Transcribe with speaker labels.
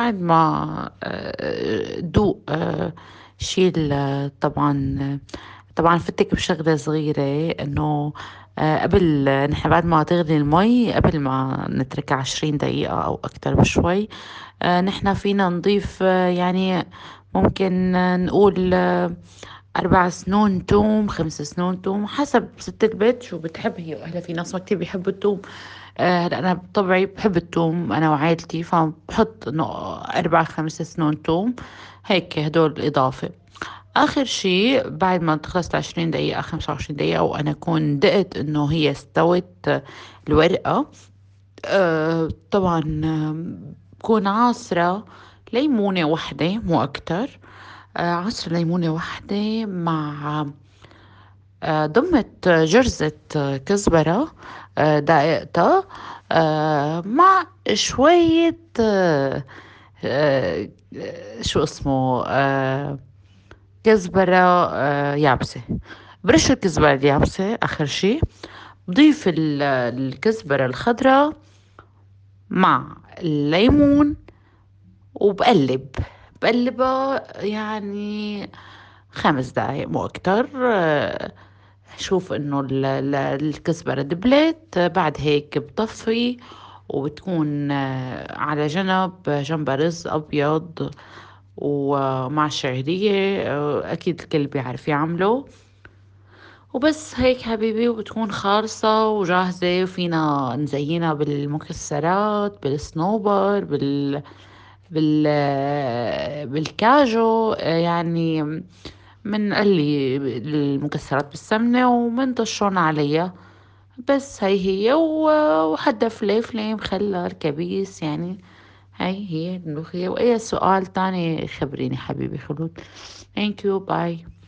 Speaker 1: بعد ما دوق شيل طبعا فتك بشغلة صغيرة انه قبل نحن بعد ما تغلي المي قبل ما نتركها 20 دقيقة او اكتر بشوي. نحن فينا نضيف يعني ممكن نقول 4 سنون توم 5 سنون توم حسب ست البيت شو بتحب هي واهلها. في ناس ما كتير بيحبوا التوم. هلا انا بطبعي بحب التوم انا وعائلتي فبحط انه 4 5 سنون توم هيك هدول الاضافة. اخر شي بعد ما تخلص 20 دقيقة 25 دقيقة وانا اكون دقت انه هي استوت الورقة. طبعا بكون عاصرة ليمونة واحدة مو أكتر. عصرة ليمونة واحدة مع ضمت جرزة كزبرة دقيقتها مع شوية آه، شو اسمه كزبرة يابسة. برش الكزبرة اليابسة آخر شي. بضيف الكزبرة الخضراء مع الليمون بقلبها يعني 5 دقايق مو أكتر. شوف إنه الكزبرة دبلت. بعد هيك بطفي وبتكون على جنبها رز أبيض ومع شعرية. أكيد الكل بيعرف يعمله. وبس هيك حبيبي وبتكون خالصة وجاهزة وفينا نزينها بالمكسرات بالصنوبر بالكاجو يعني منقلي المكسرات بالسمنة ومنطشون عليها. بس هي وحدا فليفلة مخلل كبيس يعني. هي الملوخية. وأي سؤال تاني خبريني حبيبي خلود. ثانك يو باي.